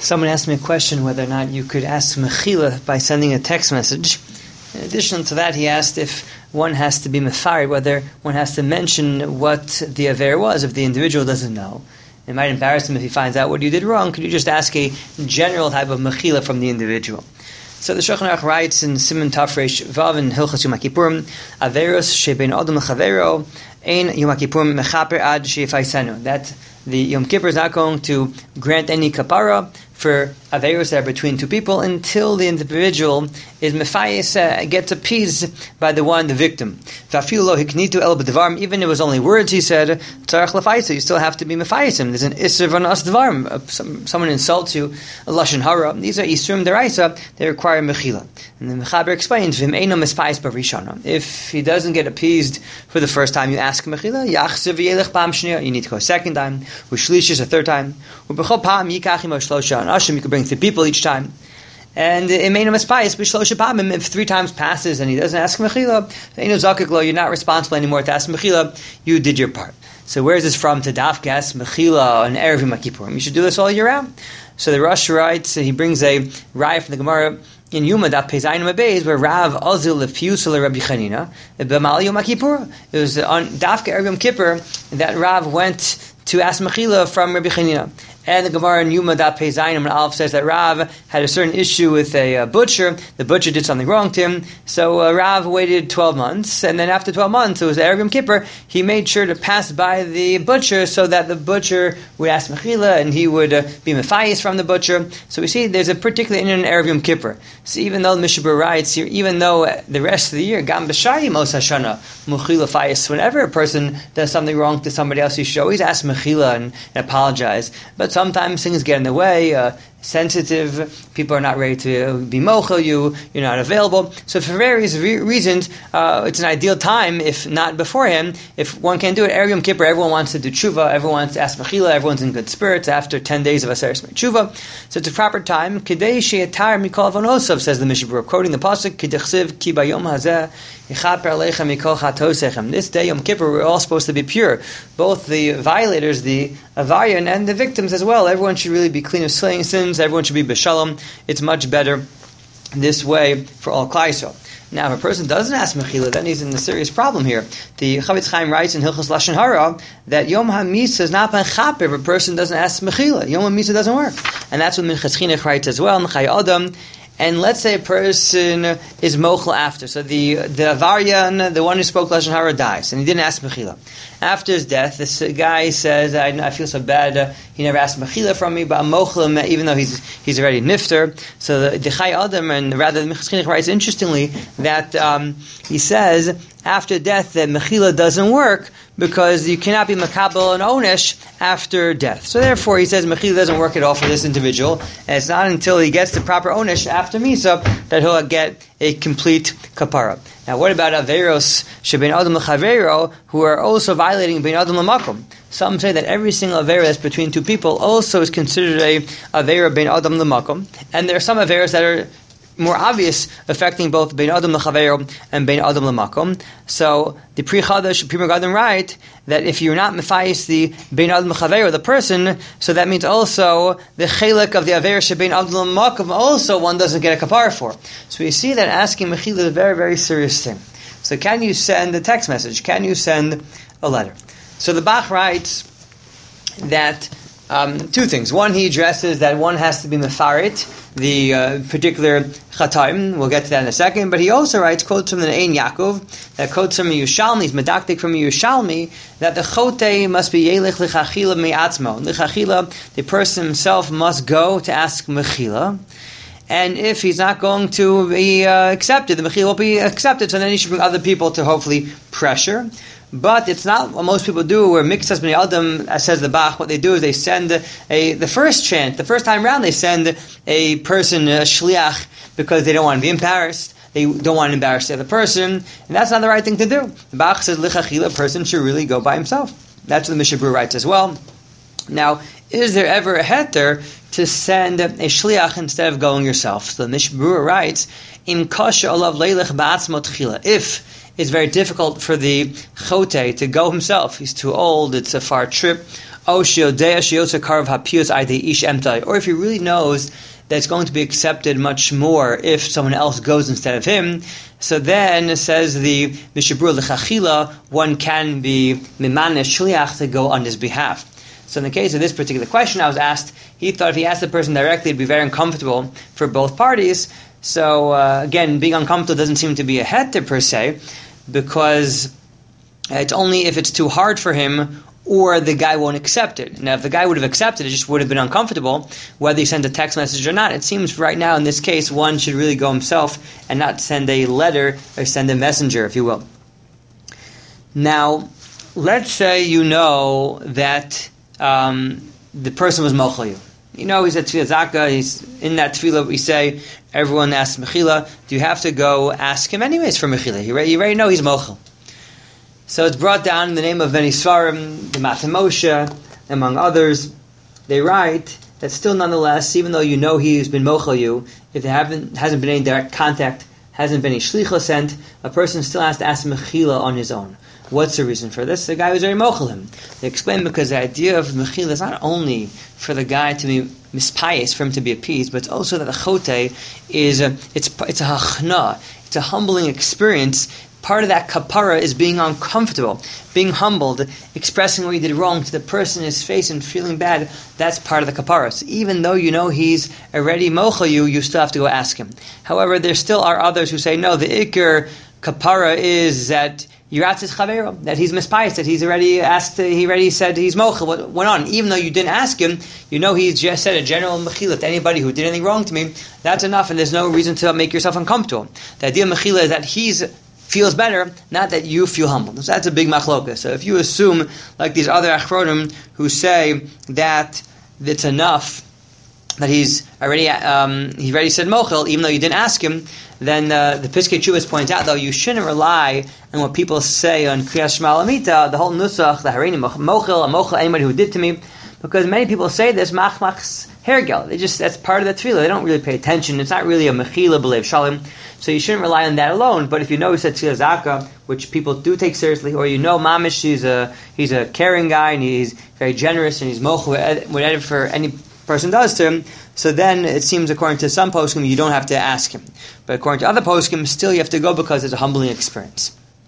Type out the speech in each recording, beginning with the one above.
Someone asked me a question whether or not you could ask mechila by sending a text message. In addition to that, he asked if one has to be mefarid, whether one has to mention what the aver was if the individual doesn't know. It might embarrass him if he finds out what you did wrong. Could you just ask a general type of mechila from the individual? So the Shulchan Aruch writes in Siman Tafresh Vav in Hilchos Yom Kippurim, Averos shebein Adam lechavero ein Yom Kippurim mechaper ad sheyifaisenu. That the Yom Kippur is not going to grant any kapara for averos that are between two people until the individual is mefayis, gets appeased by the victim. Even if it was only words he said, you still have to be mefayisim. There's an isser v'anas dvarim. Someone insults you, a lashon hara. These are isurim deraisa. They require mechila. And the Mechaber explains, if he doesn't get appeased for the first time, you ask mechila. You need to go a second time. Ushlish a third time. You could bring 3 people each time. And if 3 times passes and he doesn't ask mechila, you're not responsible anymore to ask mechila. You did your part. So where is this from? To dafka ask mechila on erev Yom Kippurim. You should do this all year round. So the Rosh writes, he brings a raya from the Gemara in Yuma that Pezayim Abeis where Rav Azil lefusel Rabbi Chanina b'mal Yom Kippur. It was on dafka erev Yom Kippur that Rav went to ask mechila from Rabbi Chanina. And the Gemara in Yuma Daf Pei Zayin and Aleph says that Rav had a certain issue with a butcher. The butcher did something wrong to him. So Rav waited 12 months. And then after 12 months, it was Erev Yom Kippur, he made sure to pass by the butcher so that the butcher would ask mechila and he would be mefayis from the butcher. So we see there's a particular in Erev Yom Kippur. So even though the Mishnah Berurah writes here, even though the rest of the year, Gam B'shayim Os Hashana, mechila fayis, whenever a person does something wrong to somebody else, he should always ask mechila and apologize. But sometimes things get in the way, sensitive, people are not ready to be mochel you, you're not available. So for various reasons, it's an ideal time, if not beforehand, if one can't do it. Erev Yom Kippur, everyone wants to do tshuva, everyone wants to ask mechila, everyone's in good spirits after 10 days of Aseres Tshuva. So it's a proper time. Kedei she'atar mikol avonosov, says the Mishnah Berurah, quoting the pasuk, K'dechsiv ki bayom hazeh yichaper aleichem mikol chatosechem. This day, Yom Kippur, we're all supposed to be pure. Both the violators, the avarian, and the victims as well. Everyone should really be clean of sins. Everyone should be b'shalom. It's much better this way for all Klal Yisrael. Now, if a person doesn't ask mechila, then he's in a serious problem here. The Chavetz Chaim writes in Hilchos Lashon Hara that Yom HaMisa is not benchaper if a person doesn't ask mechila. Yom HaMisa doesn't work. And that's what Minchas Chinuch writes as well in Chai Adam. And let's say a person is mochel after. So the Avarian, the one who spoke Lashon Hara, dies, and he didn't ask mechila. After his death, this guy says, I feel so bad, he never asked mechila from me, but I'm mochel him, even though he's already nifter. So the Chai Adam, and rather the Minchas Chinuch writes interestingly, that he says, after death, that mechila doesn't work, because you cannot be makabel and onesh after death. So therefore, he says mechila doesn't work at all for this individual, and it's not until he gets the proper onesh after misa that he'll get a complete kapara. Now, what about averos shebein adam lechavero, who are also violating bein adam lemakom? Some say that every single avera that's between 2 people also is considered a avera bein adam lemakom, and there are some averos that are more obvious, affecting both bein adam lechavero and bein adam lemakom. So the Pri Chadash, Pri Megadim write that if you're not mefayis the bein adam lechavero, the person, so that means also the chelik of the aver shebein adam lemakom also one doesn't get a kapar for. So we see that asking mechila is a very, very serious thing. So can you send a text message? Can you send a letter? So the Bach writes that 2 things. One, he addresses that one has to be mefarit, the particular chataim. We'll get to that in a second. But he also writes, quotes from the Ein Yaakov, that quotes from Yerushalmi, he's medaktik from Yerushalmi, that the chote must be yelech l'chachila mi'atzmo. L'chachila, the person himself must go to ask mechila. And if he's not going to be accepted, the mechila won't be accepted, so then he should bring other people to hopefully pressure. But it's not what most people do, where Miksas B'nai Adam, as says the Bach, what they do is they send the first chant, the first time round, they send a person, a shliach, because they don't want to be embarrassed. They don't want to embarrass the other person, and that's not the right thing to do. The Bach says, L'chachila, a person should really go by himself. That's what the Mishnah Berurah writes as well. Now, is there ever a heter to send a shliach instead of going yourself? So the Mishnah Berurah writes, Im kasha alav leilech ba'atzmo tchila. If it's very difficult for the chote to go himself, he's too old, it's a far trip, Or if he really knows that it's going to be accepted much more if someone else goes instead of him, so then, says the Mishnah Berurah, l'chachila, one can be mimanesh shliach to go on his behalf. So in the case of this particular question I was asked, he thought if he asked the person directly, it'd be very uncomfortable for both parties. So again, being uncomfortable doesn't seem to be a heter per se, because it's only if it's too hard for him or the guy won't accept it. Now, if the guy would have accepted it, just would have been uncomfortable, whether he sent a text message or not. It seems right now, in this case, one should really go himself and not send a letter or send a messenger, if you will. Now, let's say you know that the person was mochel you. You know he's at Tefillah Zaka, he's in that Tefillah, we say, everyone asks Mechila, do you have to go ask him anyways for Mechila? You already know he's mochel. So it's brought down in the name of Bnei Svarim, the Mateh Moshe, among others. They write that still nonetheless, even though you know he's been mochel you, if there hasn't been any direct contact, hasn't been any shlicha sent, a person still has to ask Mechila on his own. What's the reason for this? The guy was very mochel him. They explain because the idea of Mechila is not only for the guy to be mispious, for him to be appeased, but it's also that the chote is it's a hachna, it's a humbling experience. Part of that kapara is being uncomfortable, being humbled, expressing what you did wrong to the person in his face and feeling bad. That's part of the kapara. So even though you know he's already mochel you still have to go ask him. However, there still are others who say, no, the ikar kapara is that Yiratzis Chavero, that he's mispious, that he's already asked, he already said he's mochel. What went on? Even though you didn't ask him, you know he's just said a general mechila to anybody who did anything wrong to me. That's enough, and there's no reason to make yourself uncomfortable. The idea of mechila is that he's feels better, not that you feel humble. So that's a big machloka. So if you assume, like these other achronim who say that it's enough that he's already he already said mochel, even though you didn't ask him, then the Piskei Teshuvos points out, though, you shouldn't rely on what people say on Kriyas Shema Lamita, the whole nusach, the harini mochel, anybody who did to me, because many people say this machmachs hergel. That's part of the tefillah. They don't really pay attention. It's not really a mechila b'lev shalim. So you shouldn't rely on that alone. But if you know he said Tefillah Zaka, which people do take seriously, or you know Mamish, he's a caring guy and he's very generous and he's mochel whatever any person does to him, so then it seems according to some poskim you don't have to ask him. But according to other poskim, still you have to go because it's a humbling experience.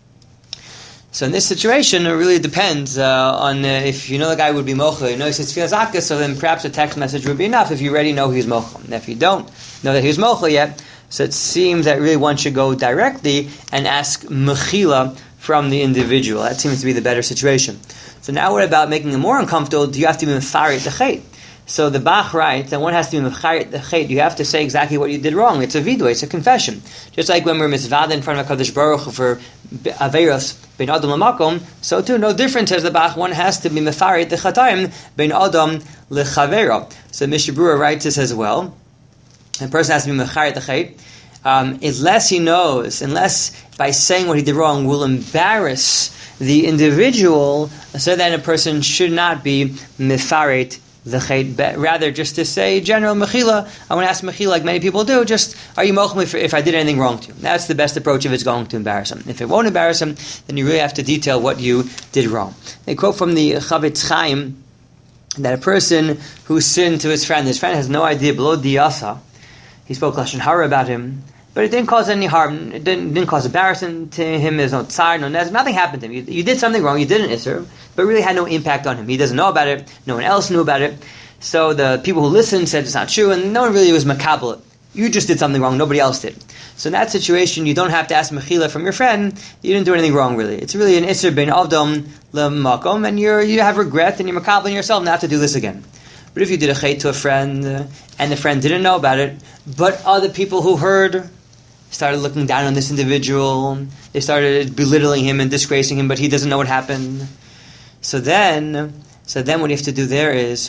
So in this situation, it really depends on if you know the guy would be mochel, you know he says Tefillah Zaka, so then perhaps a text message would be enough if you already know he's mochel. And if you don't know that he's mochel yet, so it seems that really one should go directly and ask mechila from the individual. That seems to be the better situation. So now what about making it more uncomfortable? Do you have to be mefarit the chet? So the Bach writes that one has to be mefarit the chet. You have to say exactly what you did wrong. It's a vidui, it's a confession. Just like when we're misvada in front of HaKadosh Baruch Hu for averos ben adam lamakom, so too, no difference, says the Bach, one has to be mefarit the chatayim ben adam lechavero. So Mishnah Berurah writes this as well. A person has to be mecharit the chet, unless he knows, unless by saying what he did wrong will embarrass the individual, so then a person should not be mefarit the chet, rather just to say general mechila. I want to ask mechila, like many people do, just, are you mochel me if I did anything wrong to you? That's the best approach if it's going to embarrass him. If it won't embarrass him, then you really have to detail what you did wrong. They quote from the Chavetz Chaim that a person who sinned to his friend has no idea below diyasa. He spoke lashon hara about him, but it didn't cause any harm. It didn't cause embarrassment to him. There's no tsar, no nez. Nothing happened to him. You did something wrong. You did an isser, but really had no impact on him. He doesn't know about it. No one else knew about it. So the people who listened said it's not true, and no one really was makabel. You just did something wrong. Nobody else did. So in that situation, you don't have to ask mechila from your friend. You didn't do anything wrong, really. It's really an isser ben avdom lemakom, and you have regret, and you're makabel yourself not to do this again. But if you did a chet to a friend, and the friend didn't know about it, but other people who heard started looking down on this individual, they started belittling him and disgracing him, but he doesn't know what happened. So then what you have to do there is,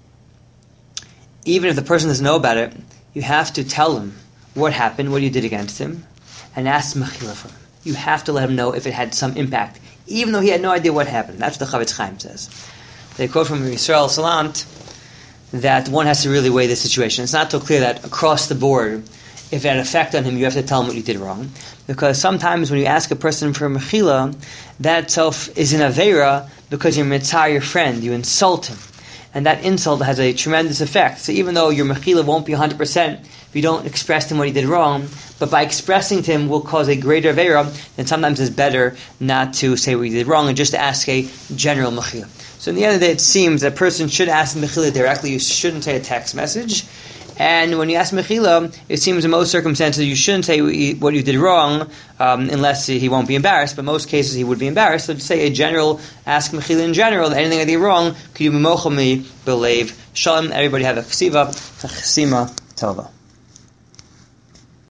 even if the person doesn't know about it, you have to tell him what happened, what you did against him, and ask mechila from him. You have to let him know if it had some impact, even though he had no idea what happened. That's what the Chavetz Chaim says. They quote from Yisrael Salant that one has to really weigh the situation. It's not so clear that across the board, if it had an effect on him, you have to tell him what you did wrong. Because sometimes when you ask a person for mechila, that itself is an aveira because you're mitzvah your friend, you insult him. And that insult has a tremendous effect. So even though your mechila won't be 100% if you don't express to him what he did wrong, but by expressing to him will cause a greater aveira, then sometimes it's better not to say what he did wrong and just to ask a general mechila. So in the end of the day, it seems that a person should ask mechila directly. You shouldn't say a text message. And when you ask mechila, it seems in most circumstances you shouldn't say what you did wrong, unless he won't be embarrassed. But in most cases he would be embarrassed. So to say a general, ask mechila in general, anything I did wrong, could you be mochel me, believe. Shalom, everybody have a chesiva, a chesima tova.